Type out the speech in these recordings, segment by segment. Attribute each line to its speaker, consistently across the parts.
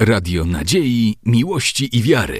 Speaker 1: Radio Nadziei, Miłości i Wiary.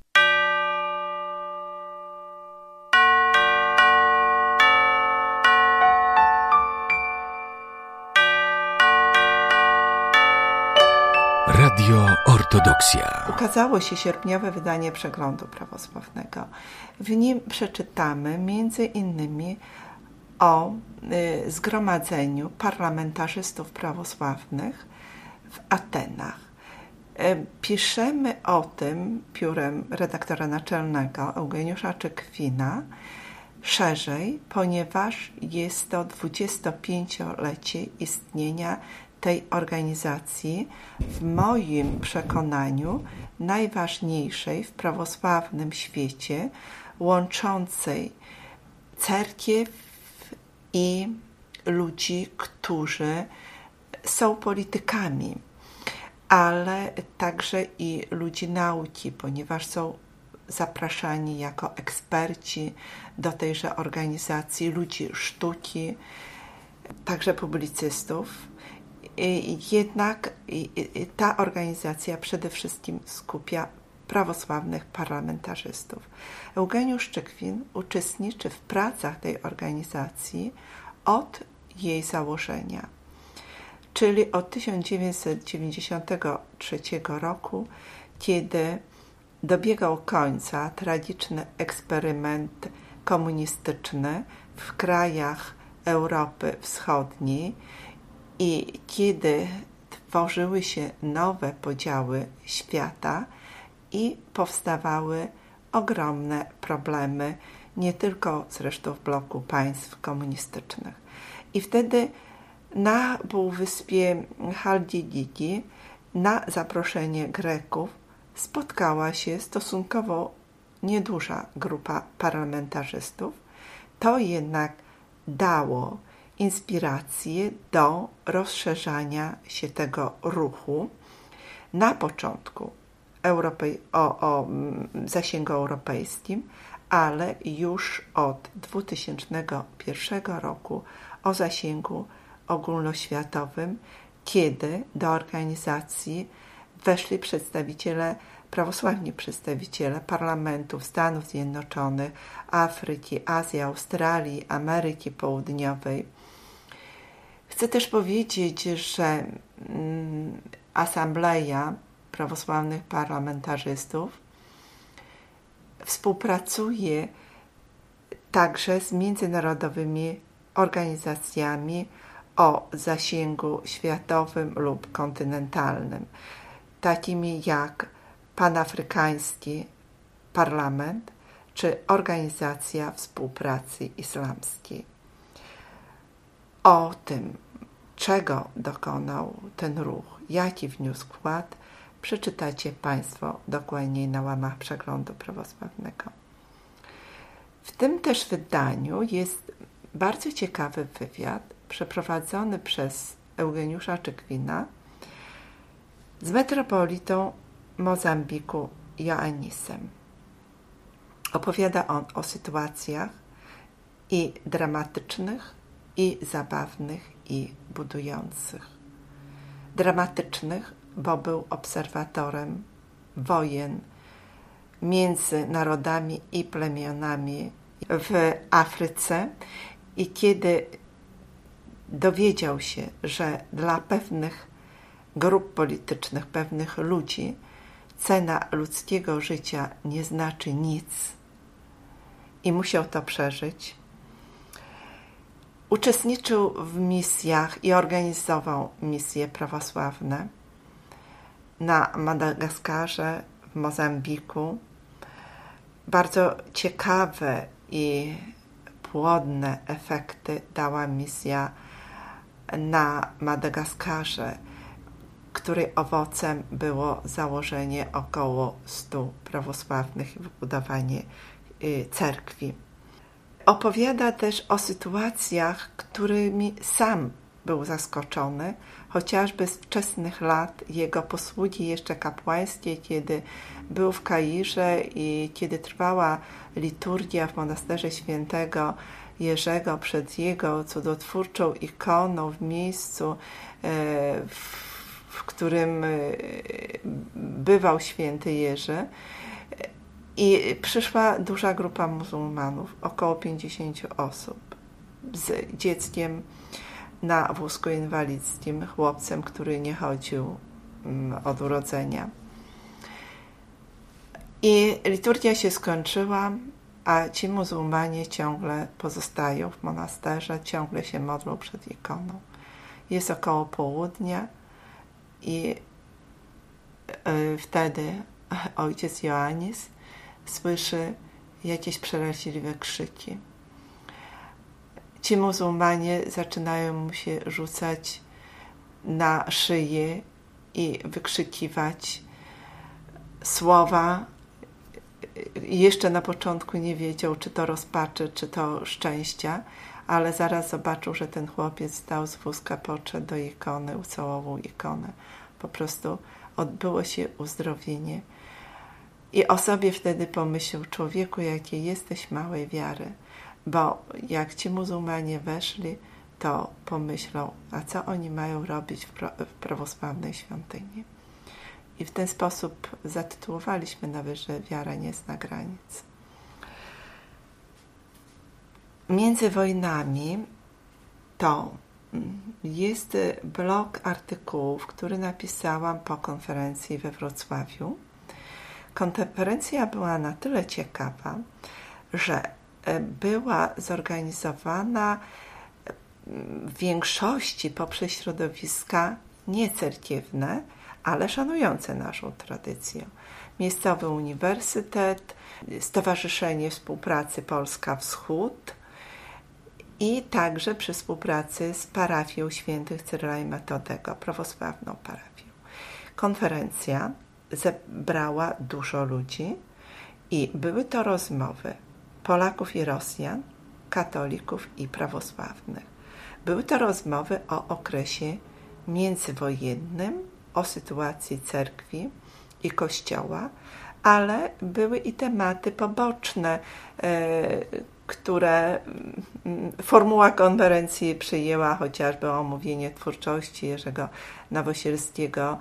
Speaker 1: Radio Ortodoksja.
Speaker 2: Ukazało się sierpniowe wydanie Przeglądu Prawosławnego. W nim przeczytamy między innymi o zgromadzeniu parlamentarzystów prawosławnych w Atenach. Piszemy o tym piórem redaktora naczelnego Eugeniusza Czykwina szerzej, ponieważ jest to 25-lecie istnienia tej organizacji, w moim przekonaniu najważniejszej w prawosławnym świecie, łączącej cerkiew i ludzi, którzy są politykami, ale także i ludzi nauki, ponieważ są zapraszani jako eksperci do tejże organizacji, ludzi sztuki, także publicystów. Jednak ta organizacja przede wszystkim skupia prawosławnych parlamentarzystów. Eugeniusz Czykwin uczestniczy w pracach tej organizacji od jej założenia, czyli od 1993 roku, kiedy dobiegał końca tragiczny eksperyment komunistyczny w krajach Europy Wschodniej i kiedy tworzyły się nowe podziały świata i powstawały ogromne problemy, nie tylko zresztą w bloku państw komunistycznych. I wtedy na półwyspie Chaldidiki na zaproszenie Greków spotkała się stosunkowo nieduża grupa parlamentarzystów. To jednak dało inspirację do rozszerzania się tego ruchu na początku o zasięgu europejskim, ale już od 2001 roku o zasięgu ogólnoświatowym, kiedy do organizacji weszli prawosławni przedstawiciele parlamentów Stanów Zjednoczonych, Afryki, Azji, Australii, Ameryki Południowej. Chcę też powiedzieć, że Asambleja Prawosławnych Parlamentarzystów współpracuje także z międzynarodowymi organizacjami o zasięgu światowym lub kontynentalnym, takimi jak Panafrykański Parlament czy Organizacja Współpracy Islamskiej. O tym, czego dokonał ten ruch, jaki wniósł wkład, przeczytacie Państwo dokładniej na łamach Przeglądu Prawosławnego. W tym też wydaniu jest bardzo ciekawy wywiad przeprowadzony przez Eugeniusza Czykwina z metropolitą Mozambiku Ioannisem. Opowiada on o sytuacjach i dramatycznych, i zabawnych, i budujących. Dramatycznych, bo był obserwatorem wojen między narodami i plemionami w Afryce i kiedy dowiedział się, że dla pewnych grup politycznych, pewnych ludzi cena ludzkiego życia nie znaczy nic i musiał to przeżyć, uczestniczył w misjach i organizował misje prawosławne na Madagaskarze, w Mozambiku. Bardzo ciekawe i płodne efekty dała misja na Madagaskarze, której owocem było założenie około 100 prawosławnych i wybudowanie cerkwi. Opowiada też o sytuacjach, którymi sam był zaskoczony, chociażby z wczesnych lat jego posługi jeszcze kapłańskiej, kiedy był w Kairze i kiedy trwała liturgia w monasterze świętego Jerzego przed jego cudotwórczą ikoną w miejscu, w którym bywał święty Jerzy i przyszła duża grupa muzułmanów, około 50 osób z dzieckiem na wózku inwalidzkim, chłopcem, który nie chodził od urodzenia. I liturgia się skończyła, a ci muzułmanie ciągle pozostają w monasterze, ciągle się modlą przed ikoną. Jest około południa i wtedy ojciec Ioannis słyszy jakieś przeraźliwe krzyki. Ci muzułmanie zaczynają mu się rzucać na szyję i wykrzykiwać słowa. Jeszcze na początku nie wiedział, czy to rozpaczy, czy to szczęścia, ale zaraz zobaczył, że ten chłopiec stał z wózka, podszedł do ikony, ucałował ikonę. Po prostu odbyło się uzdrowienie. I o sobie wtedy pomyślał: człowieku, jakie jesteś małej wiary, bo jak ci muzułmanie weszli, to pomyślał, a co oni mają robić w prawosławnej świątyni. I w ten sposób zatytułowaliśmy nawet, że wiara nie zna granic. Między wojnami to jest blok artykułów, który napisałam po konferencji we Wrocławiu. Konferencja była na tyle ciekawa, że była zorganizowana w większości poprzez środowiska niecerkiewne, ale szanujące naszą tradycję. Miejscowy uniwersytet, Stowarzyszenie Współpracy Polska Wschód i także przy współpracy z parafią świętych Cyryla i Metodego, prawosławną parafią. Konferencja zebrała dużo ludzi i były to rozmowy Polaków i Rosjan, katolików i prawosławnych. Były to rozmowy o okresie międzywojennym, o sytuacji cerkwi i kościoła, ale były i tematy poboczne, które formuła konferencji przyjęła, chociażby omówienie twórczości Jerzego Nowosielskiego,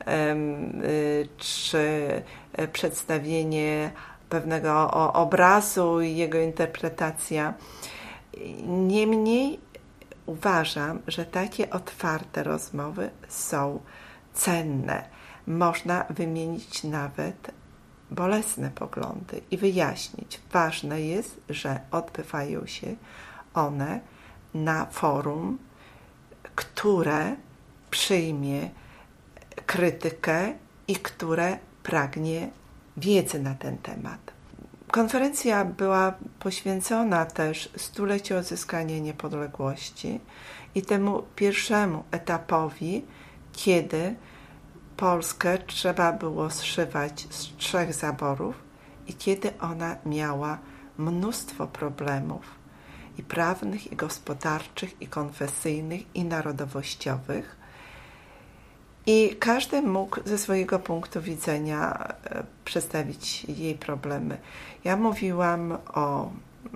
Speaker 2: czy przedstawienie pewnego obrazu i jego interpretacja. Niemniej uważam, że takie otwarte rozmowy są cenne. Można wymienić nawet bolesne poglądy i wyjaśnić. Ważne jest, że odbywają się one na forum, które przyjmie krytykę i które pragnie wiedzy na ten temat. Konferencja była poświęcona też stuleciu odzyskania niepodległości i temu pierwszemu etapowi, kiedy Polskę trzeba było zszywać z 3 zaborów i kiedy ona miała mnóstwo problemów i prawnych, i gospodarczych, i konfesyjnych, i narodowościowych. I każdy mógł ze swojego punktu widzenia przedstawić jej problemy. Ja mówiłam o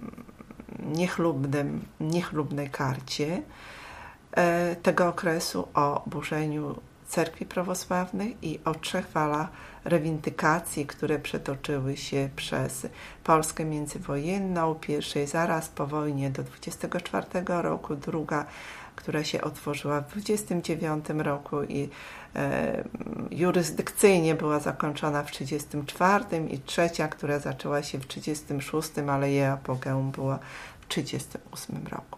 Speaker 2: niechlubnej karcie tego okresu, o burzeniu cerkwi prawosławnych i o 3 falach rewindykacji, które przetoczyły się przez Polskę międzywojenną. Pierwszej zaraz po wojnie do 24 roku, druga, która się otworzyła w 29 roku i jurysdykcyjnie była zakończona w 34 i trzecia, która zaczęła się w 36, ale jej apogeum była w 38 roku.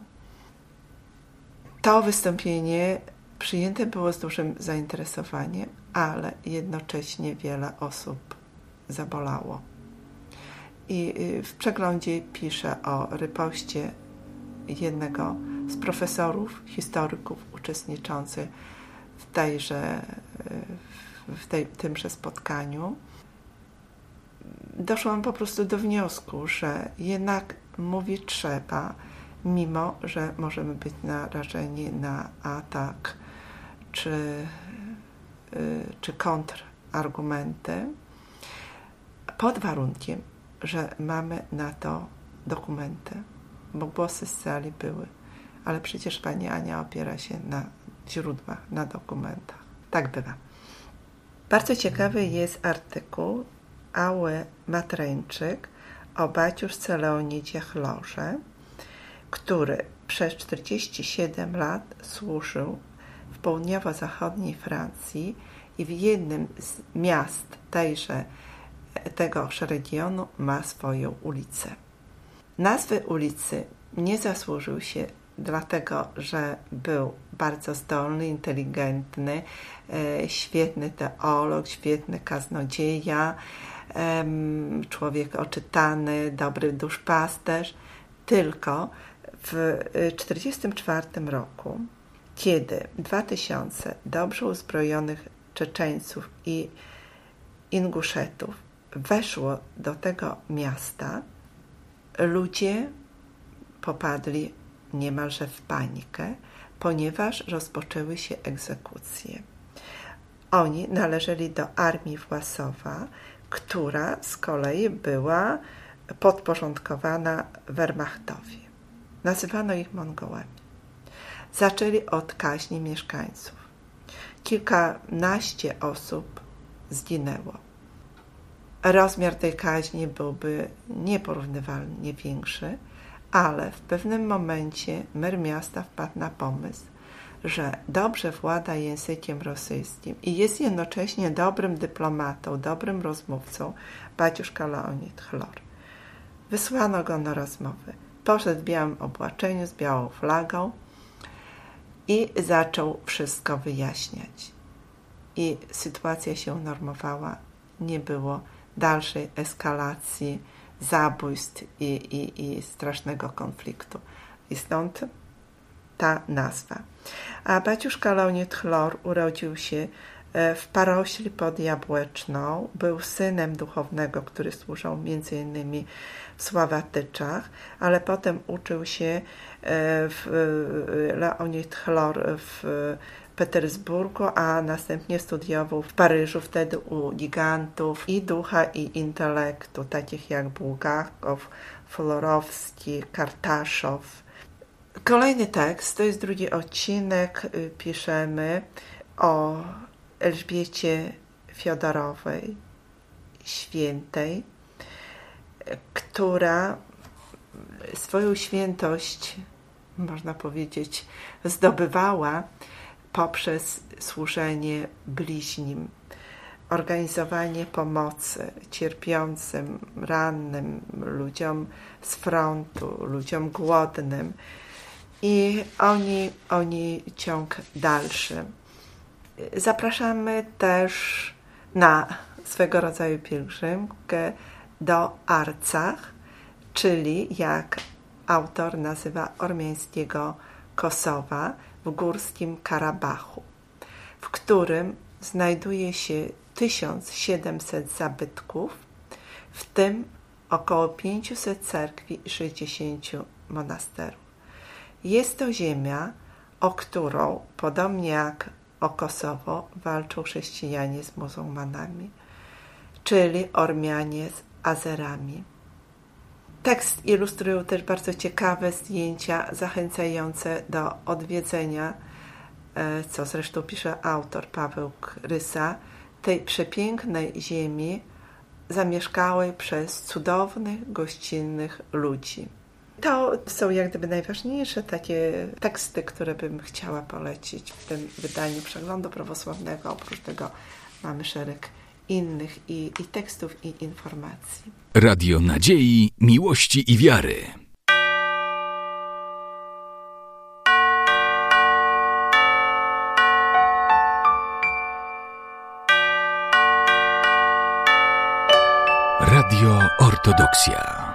Speaker 2: To wystąpienie przyjęte było z dużym zainteresowaniem, ale jednocześnie wiele osób zabolało. I w przeglądzie piszę o ripoście jednego z profesorów, historyków uczestniczących w tymże spotkaniu. Doszłam po prostu do wniosku, że jednak mówić trzeba, mimo że możemy być narażeni na atak czy kontrargumenty, pod warunkiem, że mamy na to dokumenty, bo głosy z sali były, ale przecież pani Ania opiera się na źródłach, na dokumentach. Tak bywa. Bardzo ciekawy jest artykuł Ały Matreńczyk o baciuszce Leonidzie Chlorze, który przez 47 lat służył w południowo-zachodniej Francji i w jednym z miast tegoż regionu ma swoją ulicę. Nazwy ulicy nie zasłużył się dlatego, że był bardzo zdolny, inteligentny, świetny teolog, świetny kaznodzieja, człowiek oczytany, dobry duszpasterz, tylko w 1944 roku, kiedy 2000 dobrze uzbrojonych Czeczeńców i Inguszetów weszło do tego miasta, ludzie popadli niemalże w panikę, ponieważ rozpoczęły się egzekucje. Oni należeli do armii Własowa, która z kolei była podporządkowana Wehrmachtowi. Nazywano ich Mongołami. Zaczęli od kaźni mieszkańców. Kilkanaście osób zginęło. Rozmiar tej kaźni byłby nieporównywalnie większy, ale w pewnym momencie mer miasta wpadł na pomysł, że dobrze włada językiem rosyjskim i jest jednocześnie dobrym dyplomatą, dobrym rozmówcą, baciuszka Leonid Chlor. Wysłano go na rozmowy. Poszedł w białym obłaczeniu z białą flagą i zaczął wszystko wyjaśniać. I sytuacja się normowała. Nie było dalszej eskalacji, zabójstw i strasznego konfliktu. I stąd ta nazwa. A baciuszka Leonid Chlor urodził się w Parośli pod Jabłeczną. Był synem duchownego, który służył m.in. w Sławatyczach, ale potem uczył się Leonid Chlor w Petersburgu, a następnie studiował w Paryżu, wtedy u gigantów i ducha, i intelektu, takich jak Bułgakow, Florowski, Kartaszow. Kolejny tekst, to jest drugi odcinek, piszemy o Elżbiecie Fiodorowej, świętej, która swoją świętość, można powiedzieć, zdobywała poprzez służenie bliźnim, organizowanie pomocy cierpiącym, rannym, ludziom z frontu, ludziom głodnym. I oni ciąg dalszy. Zapraszamy też na swego rodzaju pielgrzymkę do Arcach, czyli jak autor nazywa ormiańskiego Kosowa w górskim Karabachu, w którym znajduje się 1700 zabytków, w tym około 500 cerkwi i 60 monasterów. Jest to ziemia, o którą, podobnie jak o Kosowo, walczą chrześcijanie z muzułmanami, czyli Ormianie z Azerami. Tekst ilustrują też bardzo ciekawe zdjęcia zachęcające do odwiedzenia, co zresztą pisze autor Paweł Krysa, tej przepięknej ziemi zamieszkałej przez cudownych, gościnnych ludzi. To są jak gdyby najważniejsze takie teksty, które bym chciała polecić w tym wydaniu Przeglądu Prawosławnego. Oprócz tego mamy szereg innych i tekstów, i informacji.
Speaker 1: Radio Nadziei, Miłości i Wiary. Radio Ortodoksja.